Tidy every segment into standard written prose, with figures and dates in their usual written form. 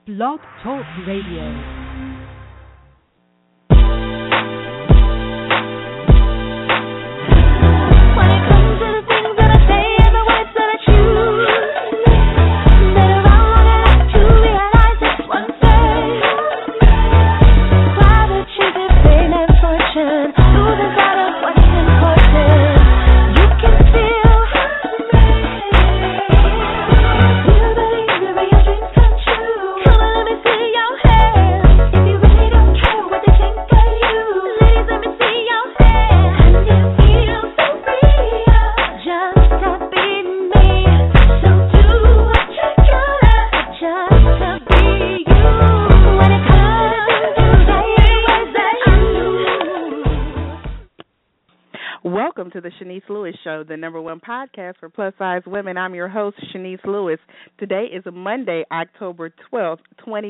Blog Talk Radio. Welcome to the Shanice Lewis Show, the #1 podcast for plus-size women. I'm your host, Shanice Lewis. Today is Monday, October 12th,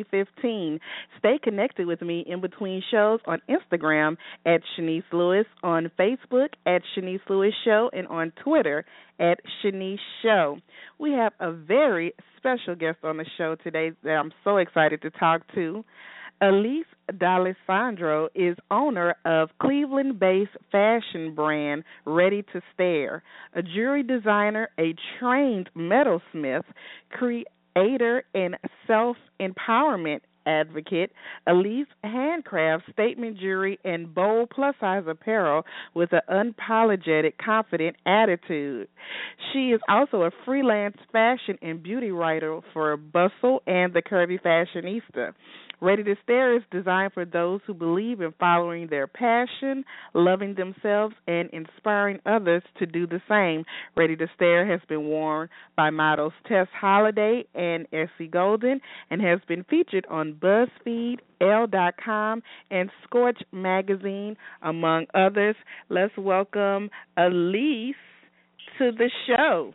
2015. Stay connected with me in between shows on Instagram at Shanice Lewis, on Facebook at Shanice Lewis Show, and on Twitter at Shanice Show. We have a very special guest on the show today that I'm so excited to talk to. Elise D'Alessandro is owner of Cleveland-based fashion brand Ready to Stare, a jewelry designer, a trained metalsmith, creator, and self-empowerment advocate. Elise handcrafts statement jewelry and bold plus-size apparel with an unapologetic, confident attitude. She is also a freelance fashion and beauty writer for Bustle and the Curvy Fashionista. Ready to Stare is designed for those who believe in following their passion, loving themselves, and inspiring others to do the same. Ready to Stare has been worn by models Tess Holliday and Essie Golden and has been featured on BuzzFeed, Elle.com, and Scorch Magazine, among others. Let's welcome Elise to the show.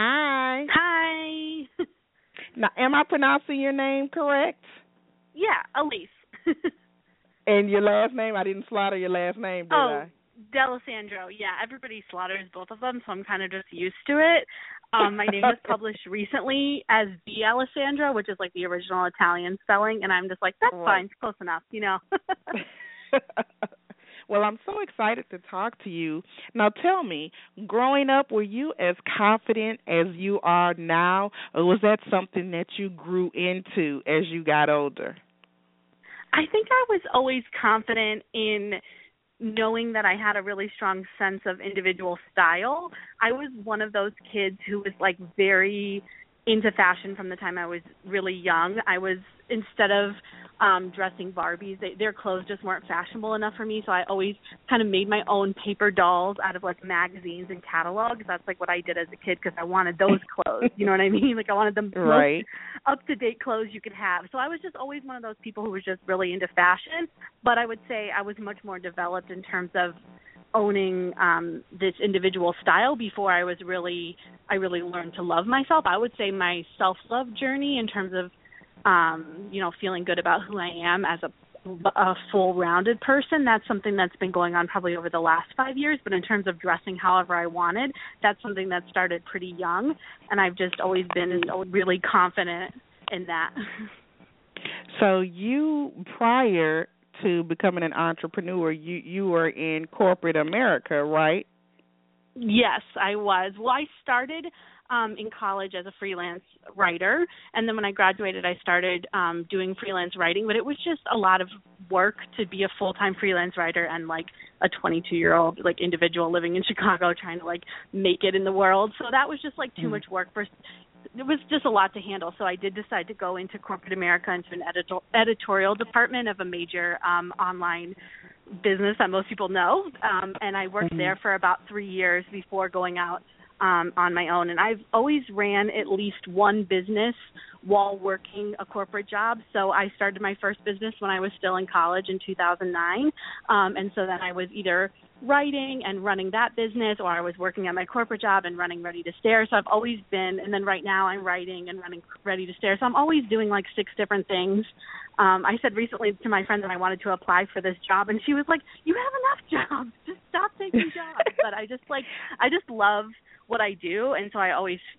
Hi. Hi. Now, am I pronouncing your name correct? Yeah, Elise. And your last name? I didn't slaughter your last name, did I? D'Alessandro. Yeah, everybody slaughters both of them, so I'm kind of just used to it. My name was published recently as D'Alessandro, which is like the original Italian spelling, and I'm just like, that's fine, it's close enough, you know. Well, I'm so excited to talk to you. Now, tell me, growing up, were you as confident as you are now, or was that something that you grew into as you got older? I think I was always confident in knowing that I had a really strong sense of individual style. I was one of those kids who was like very into fashion from the time I was really young. I was, instead of dressing Barbies, their clothes just weren't fashionable enough for me, so I always kind of made my own paper dolls out of like magazines and catalogs. That's like what I did as a kid because I wanted those clothes, you know what I mean? Like I wanted the most up-to-date clothes you could have. So I was just always one of those people who was just really into fashion, but I would say I was much more developed in terms of owning this individual style before I really learned to love myself. I would say my self-love journey in terms of feeling good about who I am as a full-rounded person, that's something that's been going on probably over the last 5 years. But in terms of dressing however I wanted, that's something that started pretty young, and I've just always been really confident in that. So you, prior to becoming an entrepreneur, you were in corporate America, right? Yes, I was. Well, I started in college as a freelance writer, and then when I graduated, I started doing freelance writing, but it was just a lot of work to be a full-time freelance writer and like a 22-year-old like individual living in Chicago trying to like make it in the world. So that was just like too much work for. It was just a lot to handle, so I did decide to go into corporate America, into an editorial department of a major online business that most people know, and I worked there for about 3 years before going out on my own. And I've always ran at least one business while working a corporate job. So I started my first business when I was still in college in 2009, and so then I was either writing and running that business, or I was working at my corporate job and running Ready to Stare. So I've always been, and then right now I'm writing and running Ready to Stare. So I'm always doing like 6 different things. I said recently to my friend that I wanted to apply for this job, and she was like, "You have enough jobs. Just stop taking jobs." But I just love what I do, and so I always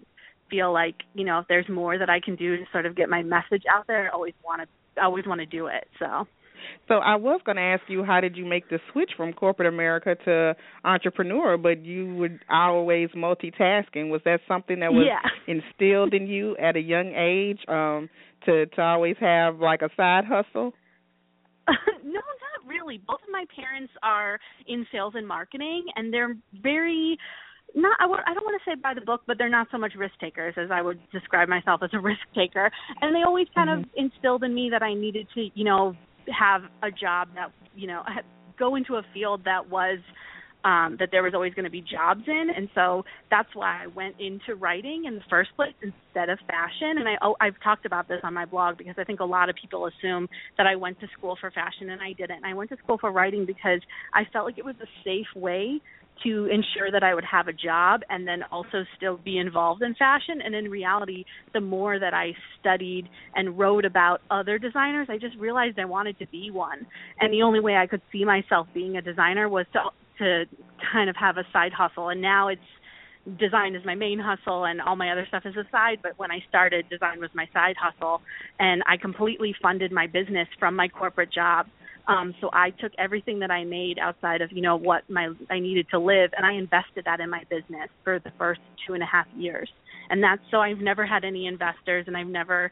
feel like, if there's more that I can do to sort of get my message out there, I always want to do it. So I was going to ask you, how did you make the switch from corporate America to entrepreneur, but you were always multitasking? Was that something that was instilled in you at a young age, to always have like a side hustle? No, not really. Both of my parents are in sales and marketing, and they're very I don't want to say by the book, but they're not so much risk takers as I would describe myself as a risk taker. And they always kind of instilled in me that I needed to, have a job that, go into a field that was that there was always going to be jobs in. And so that's why I went into writing in the first place instead of fashion. And I've talked about this on my blog because I think a lot of people assume that I went to school for fashion, and I didn't. I went to school for writing because I felt like it was a safe way to ensure that I would have a job and then also still be involved in fashion. And in reality, the more that I studied and wrote about other designers, I just realized I wanted to be one. And the only way I could see myself being a designer was to kind of have a side hustle. And now design is my main hustle and all my other stuff is a side. But when I started, design was my side hustle. And I completely funded my business from my corporate job. So I took everything that I made outside of, what I needed to live, and I invested that in my business for the first 2.5 years. And so I've never had any investors, and I've never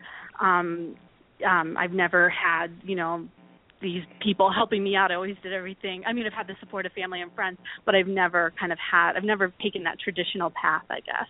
had, these people helping me out. I always did everything. I mean, I've had the support of family and friends, but I've never taken that traditional path, I guess.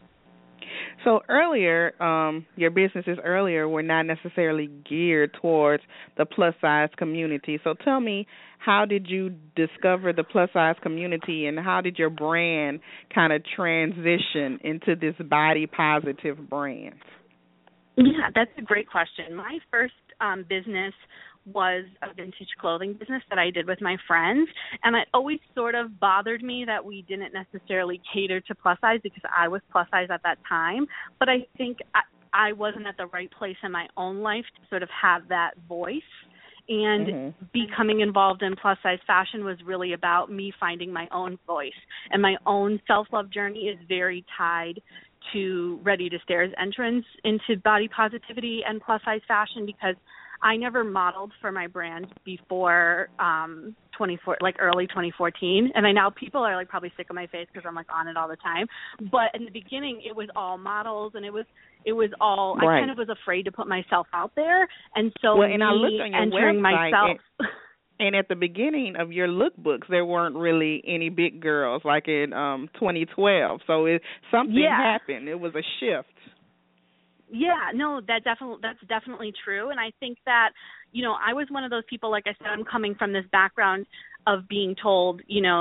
So earlier, your businesses earlier were not necessarily geared towards the plus-size community. So tell me, how did you discover the plus-size community, and how did your brand kind of transition into this body-positive brand? Yeah, that's a great question. My first business was a vintage clothing business that I did with my friends, and it always sort of bothered me that we didn't necessarily cater to plus size because I was plus size at that time, but I think I wasn't at the right place in my own life to sort of have that voice, and becoming involved in plus size fashion was really about me finding my own voice, and my own self-love journey is very tied to Ready to Stare's entrance into body positivity and plus size fashion, because I never modeled for my brand before early 2014, and now people are probably sick of my face because I'm on it all the time. But in the beginning, it was all models, and it was all I kind of was afraid to put myself out there, and so and I looked on your entering website myself. And at the beginning of your lookbooks, there weren't really any big girls like in 2012. So something happened. It was a shift. Yeah, no, that's definitely true. And I think that, I was one of those people, like I said, I'm coming from this background of being told,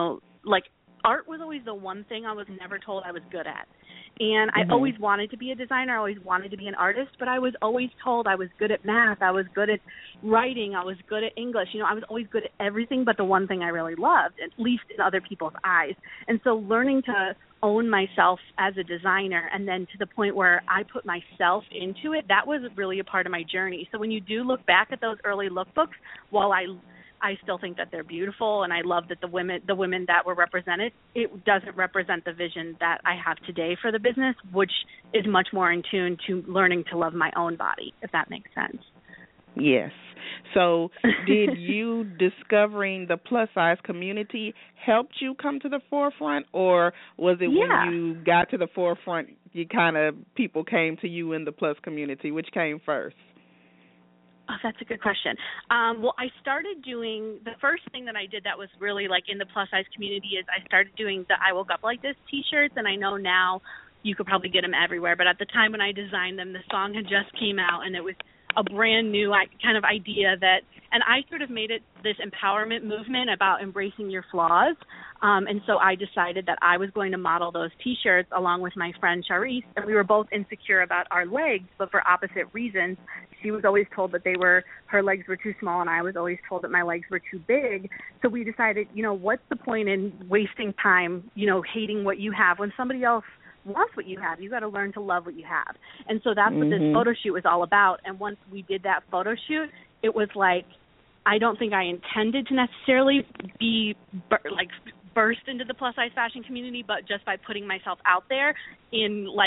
art was always the one thing I was never told I was good at. And I always wanted to be a designer. I always wanted to be an artist, but I was always told I was good at math. I was good at writing. I was good at English. I was always good at everything but the one thing I really loved, at least in other people's eyes. And so learning to own myself as a designer, and then to the point where I put myself into it, that was really a part of my journey. So when you do look back at those early lookbooks, while I still think that they're beautiful, and I love that the women that were represented, it doesn't represent the vision that I have today for the business, which is much more in tune to learning to love my own body, if that makes sense. Yes. So did you discovering the plus-size community help you come to the forefront, or was it when you got to the forefront, people came to you in the plus community? Which came first? Oh, that's a good question. Well, I started doing, the first thing that I did that was really in the plus size community is I started doing the I Woke Up Like This t-shirts, and I know now you could probably get them everywhere, but at the time when I designed them, the song had just came out, and it was a brand new kind of idea and I sort of made it this empowerment movement about embracing your flaws. And so I decided that I was going to model those T-shirts along with my friend Charisse, and we were both insecure about our legs, but for opposite reasons. She was always told that her legs were too small, and I was always told that my legs were too big. So we decided, what's the point in wasting time, hating what you have when somebody else wants what you have? You got to learn to love what you have. And so that's what this photo shoot was all about. And once we did that photo shoot, it was I don't think I intended to necessarily be burst into the plus size fashion community, but just by putting myself out there in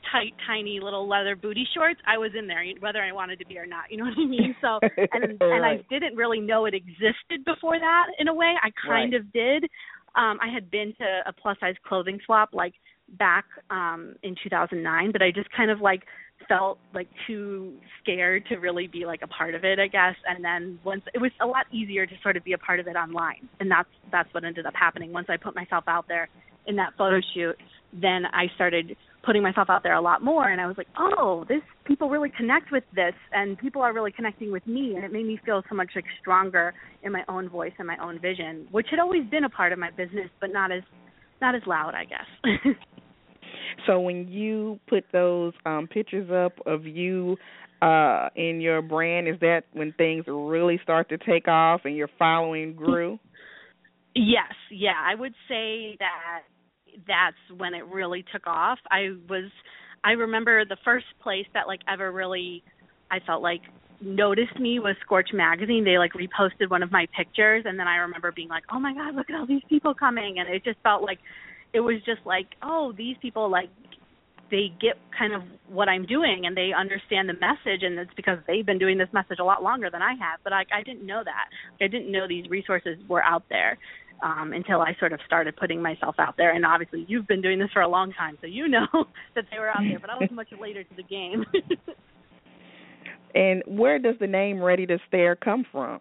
tight, tiny little leather booty shorts, I was in there, whether I wanted to be or not. You know what I mean? So, and I didn't really know it existed before that. In a way, I kind of did. I had been to a plus size clothing swap like back in 2009, but I just kind of like felt like too scared to really be like a part of it, I guess. And then once it was a lot easier to sort of be a part of it online, and that's what ended up happening. Once I put myself out there in that photo shoot, then I started putting myself out there a lot more, and I was like, oh, people really connect with this, and people are really connecting with me, and it made me feel so much like stronger in my own voice and my own vision, which had always been a part of my business, but not as loud, I guess. So when you put those pictures up of you in your brand, is that when things really start to take off and your following grew? Yes, yeah, I would say that's when it really took off. I remember the first place that like ever really I felt like noticed me was Scorch Magazine. They like reposted one of my pictures, and then I remember being like, oh my God, look at all these people coming, and it just felt like it was just like, oh, these people, like, they get kind of what I'm doing and they understand the message, and it's because they've been doing this message a lot longer than I have. But I didn't know that. I didn't know these resources were out there until I sort of started putting myself out there. And obviously you've been doing this for a long time, so you know that they were out there, but I was much later to the game. And where does the name Ready to Stare come from?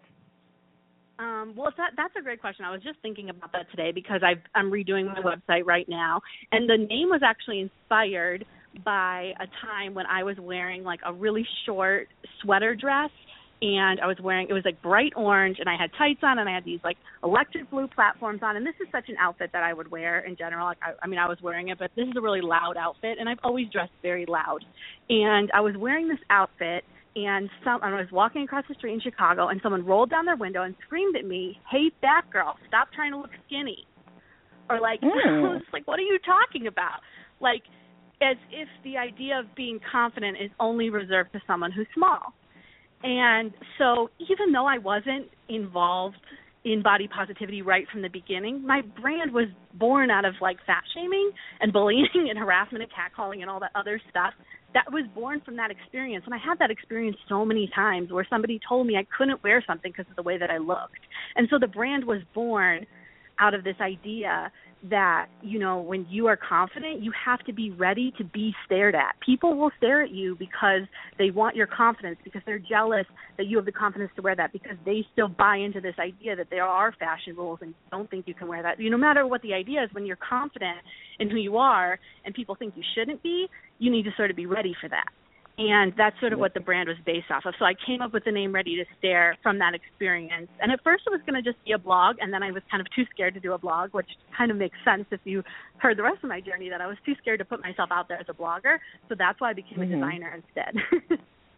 Well, that's a great question. I was just thinking about that today because I'm redoing my website right now, and the name was actually inspired by a time when I was wearing like a really short sweater dress, and it was like bright orange, and I had tights on, and I had these like electric blue platforms on, and this is such an outfit that I would wear in general. Like I was wearing it, but this is a really loud outfit, and I've always dressed very loud, and I was wearing this outfit. And I was walking across the street in Chicago, and someone rolled down their window and screamed at me, "Hey, fat girl, stop trying to look skinny." Or like, I was like, what are you talking about? Like, as if the idea of being confident is only reserved to someone who's small. And so even though I wasn't involved in body positivity right from the beginning, my brand was born out of like fat shaming and bullying and harassment and catcalling and all that other stuff. That was born from that experience. And I had that experience so many times where somebody told me I couldn't wear something because of the way that I looked. And so the brand was born out of this idea that, you know, when you are confident, you have to be ready to be stared at. People will stare at you because they want your confidence, because they're jealous that you have the confidence to wear that, because they still buy into this idea that there are fashion rules and don't think you can wear that. You know, no matter what the idea is, when you're confident in who you are and people think you shouldn't be, you need to sort of be ready for that. And that's sort of what the brand was based off of. So I came up with the name Ready to Stare from that experience. And at first it was going to just be a blog, and then I was kind of too scared to do a blog, which kind of makes sense if you heard the rest of my journey, that I was too scared to put myself out there as a blogger. So that's why I became a designer instead.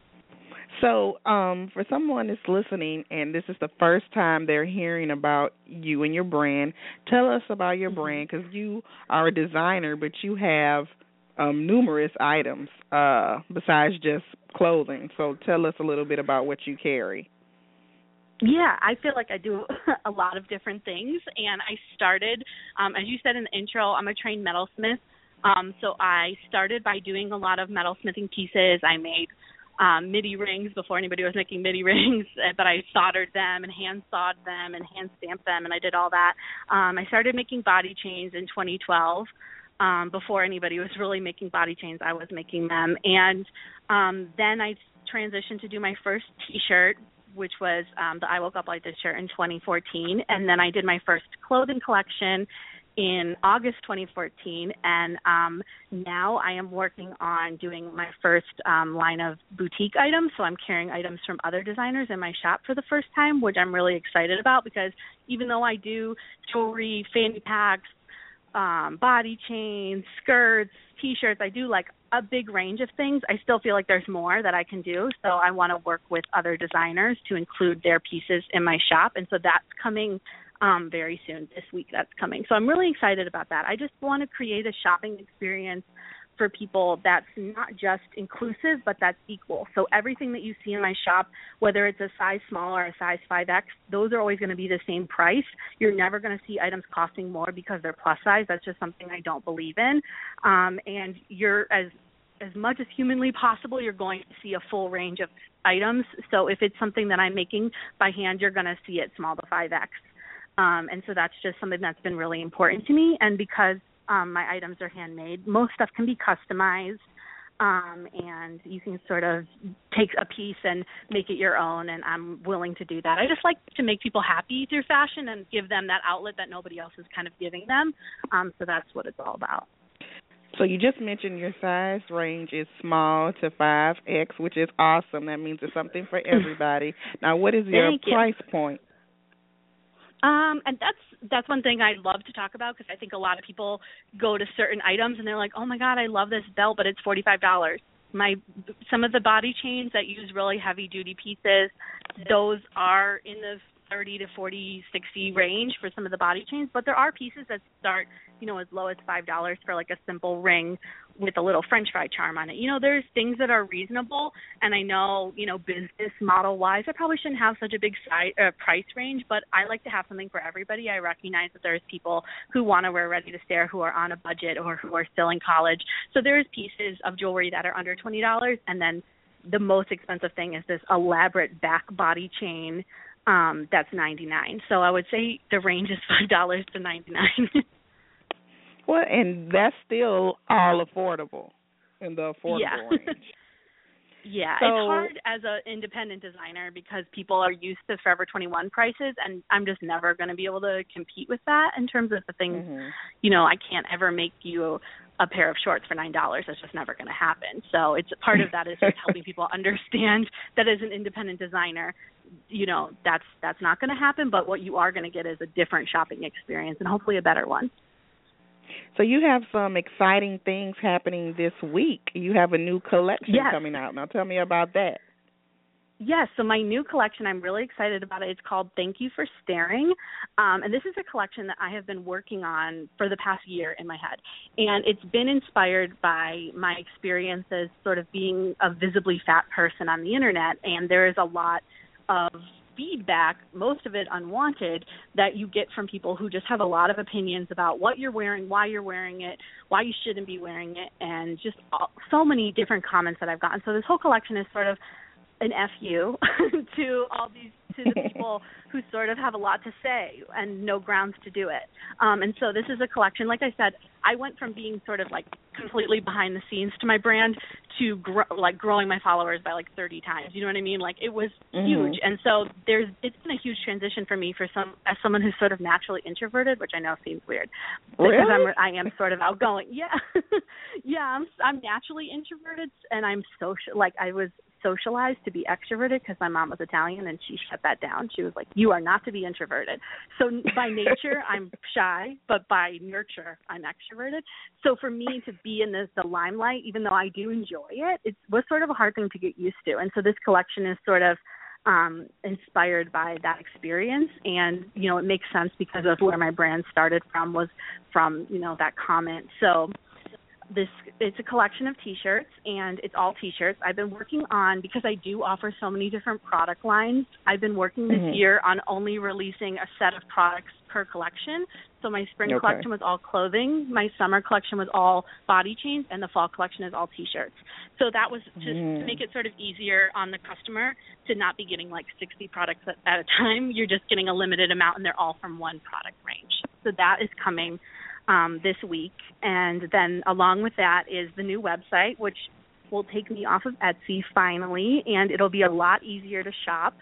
So for someone that's listening and this is the first time they're hearing about you and your brand, tell us about your brand, because you are a designer, but you have numerous items besides just clothing. So tell us a little bit about what you carry. Yeah, I feel like I do a lot of different things, and I started, as you said in the intro, I'm a trained metalsmith. So I started by doing a lot of metalsmithing pieces. I made MIDI rings before anybody was making MIDI rings, but I soldered them and hand sawed them and hand stamped them, and I did all that. I started making body chains in 2012. Before anybody was really making body chains, I was making them. And then I transitioned to do my first T-shirt, which was the I Woke Up Like This shirt in 2014. And then I did my first clothing collection in August 2014. And now I am working on doing my first line of boutique items. So I'm carrying items from other designers in my shop for the first time, which I'm really excited about, because even though I do jewelry, fanny packs, body chains, skirts, T-shirts, I do like a big range of things, I still feel like there's more that I can do. So I want to work with other designers to include their pieces in my shop. And so that's coming very soon. This week that's coming. So I'm really excited about that. I just want to create a shopping experience for people that's not just inclusive, but that's equal. So everything that you see in my shop, whether it's a size small or a size 5X, those are always going to be the same price. You're never going to see items costing more because they're plus size. That's just something I don't believe in. And you're, as as much as humanly possible, you're going to see a full range of items. So if it's something that I'm making by hand, you're going to see it small to 5X. And so that's just something that's been really important to me. And because my items are handmade, most stuff can be customized, and you can sort of take a piece and make it your own, and I'm willing to do that. I just like to make people happy through fashion and give them that outlet that nobody else is kind of giving them. So that's what it's all about. So you just mentioned your size range is small to 5X, which is awesome. That means it's something for everybody. Now, what is your price point? And that's one thing I love to talk about, because I think a lot of people go to certain items and they're like, oh my God, I love this belt, but it's $45. Some of the body chains that use really heavy duty pieces, those are in the 30 to 40, 60 range for some of the body chains, but there are pieces that start, as low as $5 for like a simple ring with a little French fry charm on it. There's things that are reasonable, and I know, business model wise, I probably shouldn't have such a big price range, but I like to have something for everybody. I recognize that there's people who want to wear ready to stare, who are on a budget, or who are still in college. So there's pieces of jewelry that are under $20, and then the most expensive thing is this elaborate back body chain that's $99. So I would say the range is $5 to $99. Well, and that's still all affordable in the affordable range. Yeah, so, it's hard as an independent designer because people are used to Forever 21 prices, and I'm just never going to be able to compete with that in terms of the things, I can't ever make you a pair of shorts for $9. That's just never going to happen. So it's part of that is just helping people understand that as an independent designer, that's not going to happen, but what you are going to get is a different shopping experience and hopefully a better one. So you have some exciting things happening this week. You have a new collection coming out. Now tell me about that. Yes, so my new collection, I'm really excited about it. It's called Thank You for Staring, and this is a collection that I have been working on for the past year in my head, and it's been inspired by my experiences sort of being a visibly fat person on the internet, and there is a lot of feedback, most of it unwanted, that you get from people who just have a lot of opinions about what you're wearing, why you're wearing it, why you shouldn't be wearing it, and just so many different comments that I've gotten. So this whole collection is sort of an FU to the people who sort of have a lot to say and no grounds to do it. And so this is a collection. Like I said, I went from being sort of like completely behind the scenes to my brand to growing my followers by like 30 times. You know what I mean? Like it was huge. And so it's been a huge transition for me as someone who's sort of naturally introverted, which I know seems weird. Because I am sort of outgoing. Yeah. Yeah, I'm naturally introverted, and I'm social. Like I was socialized to be extroverted because my mom was Italian and she shut that down. She was like, you are not to be introverted. So by nature, I'm shy, but by nurture, I'm extroverted. So for me to be in the limelight, even though I do enjoy it, it was sort of a hard thing to get used to. And so this collection is sort of inspired by that experience. And, it makes sense because of where my brand started from was from, that comment. So it's a collection of T-shirts, and it's all T-shirts. I've been working on, because I do offer so many different product lines, I've been working this year on only releasing a set of products per collection. So my spring collection was all clothing, my summer collection was all body chains, and the fall collection is all T-shirts. So that was just to make it sort of easier on the customer to not be getting like 60 products at a time. You're just getting a limited amount, and they're all from one product range. So that is coming this week, and then along with that is the new website, which will take me off of Etsy finally, and it'll be a lot easier to shop,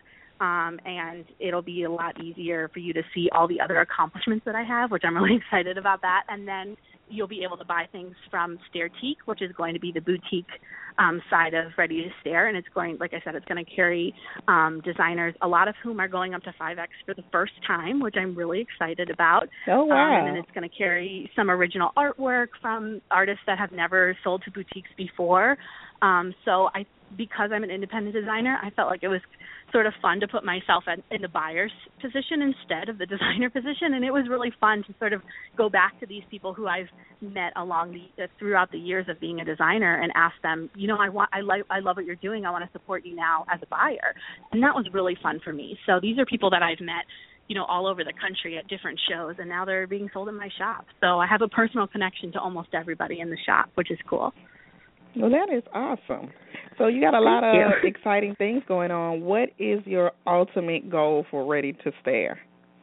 and it'll be a lot easier for you to see all the other accomplishments that I have, which I'm really excited about that. And then you'll be able to buy things from Stairtique, which is going to be the boutique side of Ready to Stare, and it's going, like I said, it's going to carry designers, a lot of whom are going up to 5X for the first time, which I'm really excited about. Oh, wow. And then it's going to carry some original artwork from artists that have never sold to boutiques before. So because I'm an independent designer, I felt like it was sort of fun to put myself in the buyer's position instead of the designer position, and it was really fun to sort of go back to these people who I've met throughout the years of being a designer and ask them, I love what you're doing. I want to support you now as a buyer, and that was really fun for me. So these are people that I've met, all over the country at different shows, and now they're being sold in my shop. So I have a personal connection to almost everybody in the shop, which is cool. Well, that is awesome. So you got a lot Thank of you. exciting things going on. What is your ultimate goal for Ready to Stare?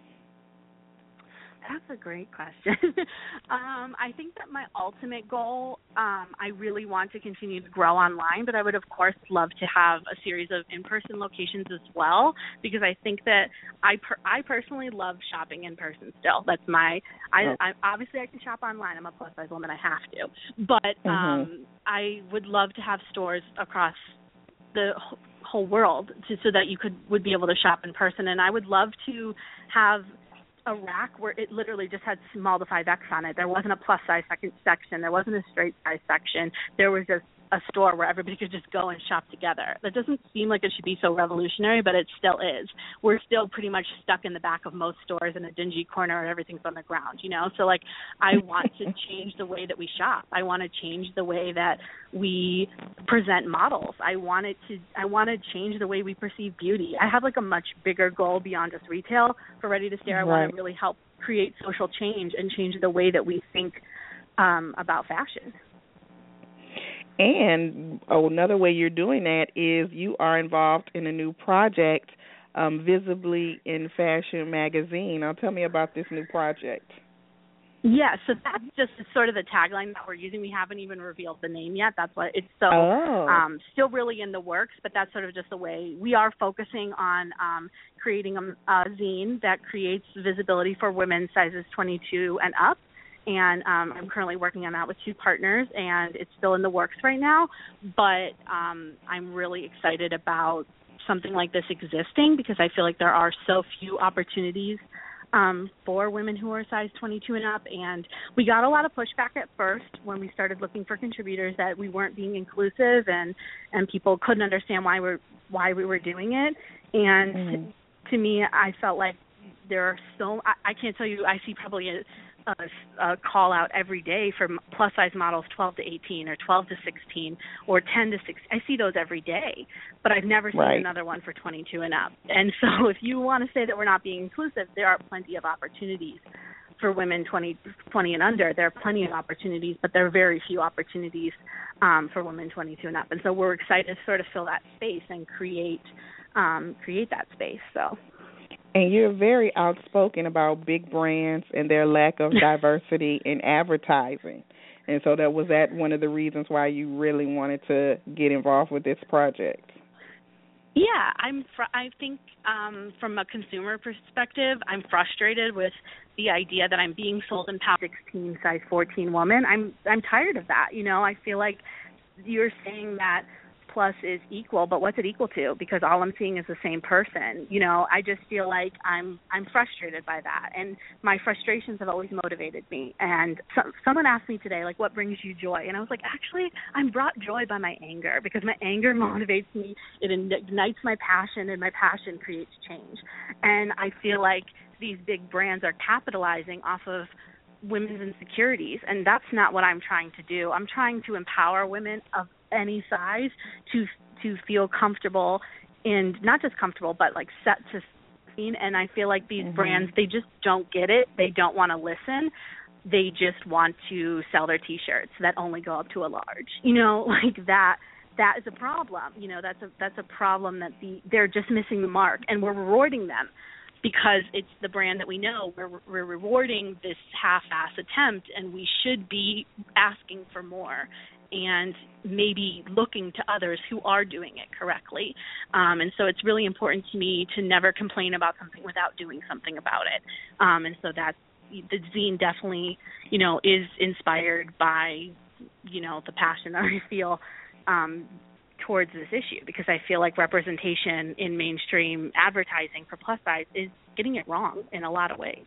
That's a great question. I think that my ultimate goal, I really want to continue to grow online, but I would, of course, love to have a series of in-person locations as well, because I think that I personally love shopping in person still. That's I obviously I can shop online. I'm a plus-size woman. I have to. But I would love to have stores across the whole world so that you would be able to shop in person. And I would love to have a rack where it literally just had small to 5X on it. There wasn't a plus size section. There wasn't a straight size section. There was just a store where everybody could just go and shop together. That doesn't seem like it should be so revolutionary, but it still is. We're still pretty much stuck in the back of most stores in a dingy corner and everything's on the ground, you know? So, like, I want to change the way that we shop. I want to change the way that we present models. I want to change the way we perceive beauty. I have, like, a much bigger goal beyond just retail for Ready to Stare. I want to really help create social change and change the way that we think about fashion. And another way you're doing that is you are involved in a new project, Visibly in Fashion magazine. Now, tell me about this new project. Yeah, so that's just sort of the tagline that we're using. We haven't even revealed the name yet. That's why it's still really in the works, but that's sort of just the way we are focusing on creating a zine that creates visibility for women sizes 22 and up. And I'm currently working on that with 2 partners, and it's still in the works right now. But I'm really excited about something like this existing because I feel like there are so few opportunities for women who are size 22 and up. And we got a lot of pushback at first when we started looking for contributors that we weren't being inclusive and people couldn't understand why we were doing it. And to me, I felt like there are I can't tell you, I see probably a call out every day for plus size models 12 to 18 or 12 to 16 or 10 to 16. I see those every day, but I've never seen another one for 22 and up. And so if you want to say that we're not being inclusive, there are plenty of opportunities for women 20 and under. There are plenty of opportunities, but there are very few opportunities for women 22 and up. And so we're excited to sort of fill that space and create that space. So. And you're very outspoken about big brands and their lack of diversity in advertising. And so was that one of the reasons why you really wanted to get involved with this project? Yeah, I think from a consumer perspective, I'm frustrated with the idea that I'm being sold in pouch 16, size 14 woman. I'm tired of that. You know, I feel like you're saying that plus is equal, but what's it equal to? Because all I'm seeing is the same person. You know, I just feel like I'm frustrated by that, and my frustrations have always motivated me. And someone asked me today, like, what brings you joy? And I was like, actually, I'm brought joy by my anger, because my anger motivates me. It ignites my passion, and my passion creates change. And I feel like these big brands are capitalizing off of women's insecurities, and that's not what I'm trying to do. I'm trying to empower women of any size to feel comfortable, and not just comfortable, but like set to scene. And I feel like these brands, they just don't get it. They don't want to listen. They just want to sell their T-shirts that only go up to a large. You know, like that is a problem. You know, that's a problem that they're just missing the mark, and we're rewarding them because it's the brand that we know. We're rewarding this half-ass attempt, and we should be asking for more and maybe looking to others who are doing it correctly. And so it's really important to me to never complain about something without doing something about it. And so that's, the zine definitely, you know, is inspired by, you know, the passion that I feel towards this issue, because I feel like representation in mainstream advertising for plus size is getting it wrong in a lot of ways.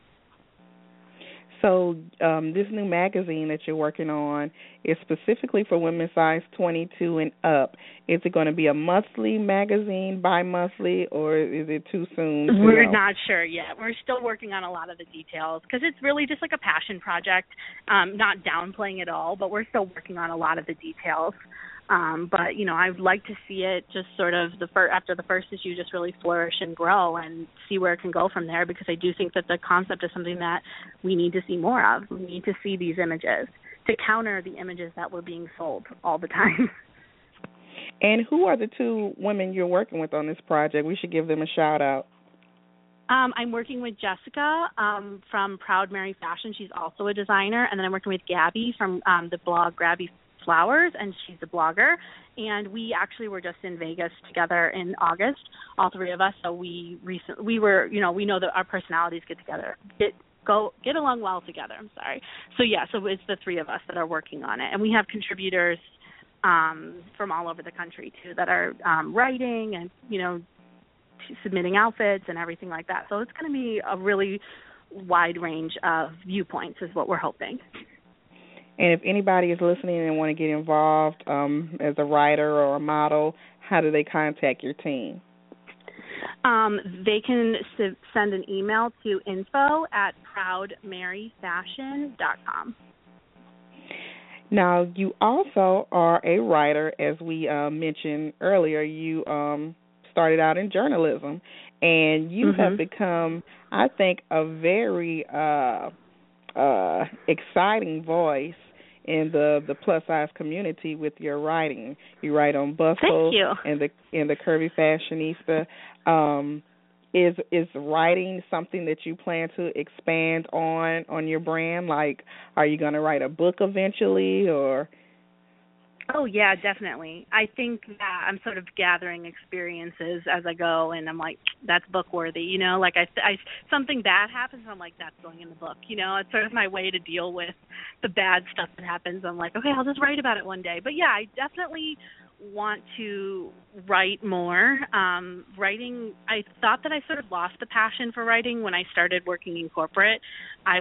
So this new magazine that you're working on is specifically for women size 22 and up. Is it going to be a monthly magazine, bi-monthly, or is it too soon to We're know? not sure yet. We're still working on a lot of the details because it's really just like a passion project, not downplaying it all, but we're still working on a lot of the details. But, you know, I'd like to see it just sort of after the first issue just really flourish and grow and see where it can go from there, because I do think that the concept is something that we need to see more of. We need to see these images. to counter the images that were being sold all the time. And who are the two women you're working with on this project? We should give them a shout out. I'm working with Jessica from Proud Mary Fashion. She's also a designer. And then I'm working with Gabby from the blog Grabby Flowers, and she's a blogger. And we actually were just in Vegas together in August, all three of us. So we were, we know that our personalities get along well together. I'm sorry. So so it's the three of us that are working on it. And we have contributors from all over the country too that are writing and, submitting outfits and everything like that. So it's going to be a really wide range of viewpoints is what we're hoping. And if anybody is listening and want to get involved as a writer or a model, how do they contact your team? They can send an email to info@proudmaryfashion.com. Now, you also are a writer, as we mentioned earlier. You started out in journalism, and you have become, I think, a very exciting voice in the plus size community with your writing. You write on Bustle. Thank you. and the Curvy Fashionista. Is writing something that you plan to expand on your brand? Like, are you going to write a book eventually, or? Oh, yeah, definitely. I think that I'm sort of gathering experiences as I go, and I'm like, that's book worthy, like I something bad happens, I'm like, that's going in the book, it's sort of my way to deal with the bad stuff that happens. I'm like, okay, I'll just write about it one day. But yeah, I definitely want to write more. Writing, I thought that I sort of lost the passion for writing when I started working in corporate. I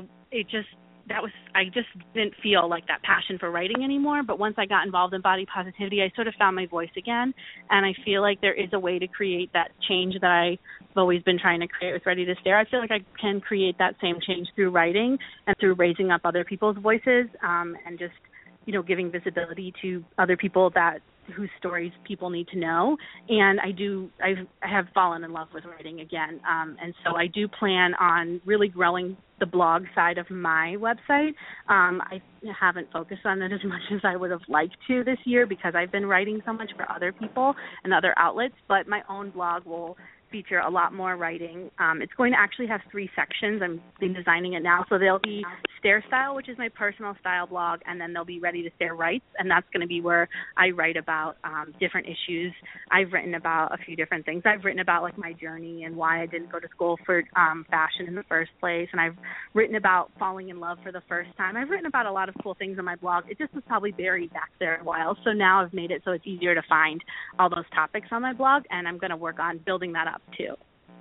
just didn't feel like that passion for writing anymore. But once I got involved in body positivity, I sort of found my voice again. And I feel like there is a way to create that change that I've always been trying to create with Ready to Stare. I feel like I can create that same change through writing and through raising up other people's voices, and just, giving visibility to other people whose stories people need to know. And I have fallen in love with writing again. And so I do plan on really growing the blog side of my website. I haven't focused on it as much as I would have liked to this year because I've been writing so much for other people and other outlets, but my own blog will feature a lot more writing. It's going to actually have 3 sections. I'm designing it now. So there'll be Stare Style, which is my personal style blog, and then there'll be Ready to Stare Writes, and that's going to be where I write about different issues. I've written about a few different things. I've written about like my journey and why I didn't go to school for fashion in the first place, and I've written about falling in love for the first time. I've written about a lot of cool things on my blog. It just was probably buried back there a while, so now I've made it so it's easier to find all those topics on my blog, and I'm going to work on building that up too.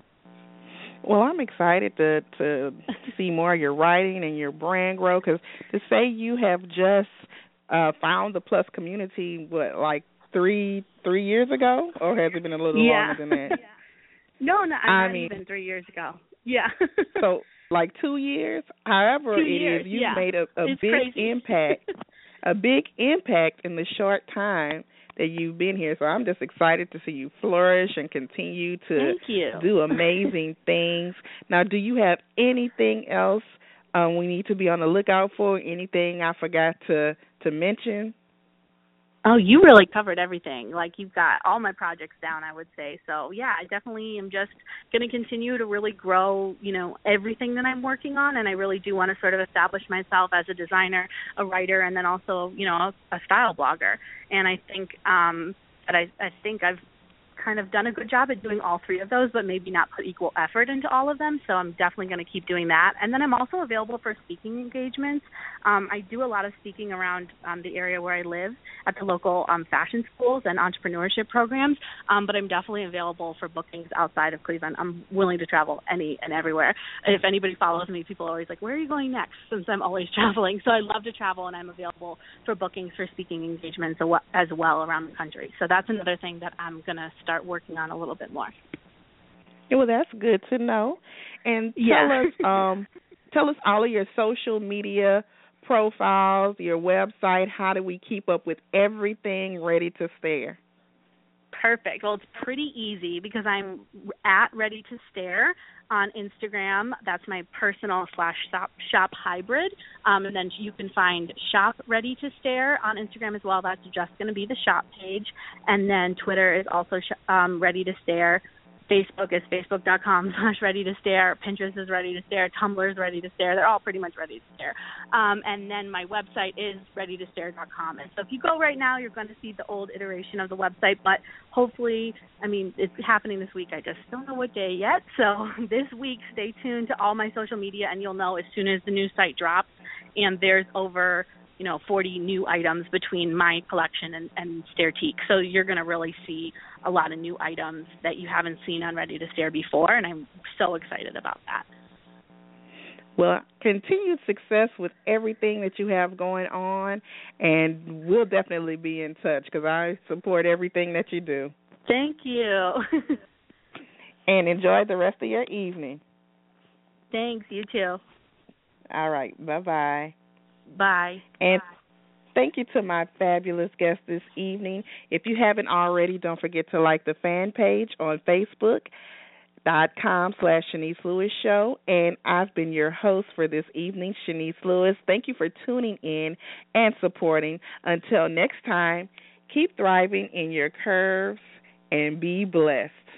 Well, I'm excited to see more of your writing and your brand grow, because to say you have just found the plus community, like 3 years ago, or has it been a little longer than that? No, not even 3 years ago. Yeah. So like 2 years, however 2 it years, is, you've made a big crazy. impact, a big impact in the short time that you've been here. So I'm just excited to see you flourish and continue to do amazing things. Now, do you have anything else we need to be on the lookout for? Anything I forgot to mention? Oh, you really covered everything. Like, you've got all my projects down, I would say. So, yeah, I definitely am just going to continue to really grow, everything that I'm working on. And I really do want to sort of establish myself as a designer, a writer, and then also, a style blogger. And I think that I think I've kind of done a good job at doing all 3 of those, but maybe not put equal effort into all of them. So I'm definitely going to keep doing that. And then I'm also available for speaking engagements. I do a lot of speaking around the area where I live at the local fashion schools and entrepreneurship programs, but I'm definitely available for bookings outside of Cleveland. I'm willing to travel any and everywhere. If anybody follows me, people are always like, where are you going next? Since I'm always traveling. So I love to travel, and I'm available for bookings for speaking engagements as well around the country. So that's another thing that I'm going to start working on a little bit more. Yeah, well, that's good to know. And tell us all of your social media profiles, your website. How do we keep up with everything Ready to Stare? Perfect. Well, it's pretty easy because I'm at Ready to Stare on Instagram. That's my personal /shop hybrid. And then you can find Shop Ready to Stare on Instagram as well. That's just going to be the shop page. And then Twitter is also Ready to Stare. Facebook is facebook.com/Ready to Stare. Pinterest is Ready to Stare. Tumblr is Ready to Stare. They're all pretty much Ready to Stare. And then my website is readytostare.com. And so if you go right now, you're going to see the old iteration of the website. But hopefully, it's happening this week. I just don't know what day yet. So this week, stay tuned to all my social media, and you'll know as soon as the new site drops. And there's over 40 new items between my collection and Stairtique. So you're going to really see a lot of new items that you haven't seen on Ready to Stare before, and I'm so excited about that. Well, continued success with everything that you have going on, and we'll definitely be in touch because I support everything that you do. Thank you. And enjoy the rest of your evening. Thanks, you too. All right, bye-bye. Bye. And thank you to my fabulous guest this evening. If you haven't already, don't forget to like the fan page on Facebook.com/Shanice Lewis Show. And I've been your host for this evening, Shanice Lewis. Thank you for tuning in and supporting. Until next time, keep thriving in your curves and be blessed.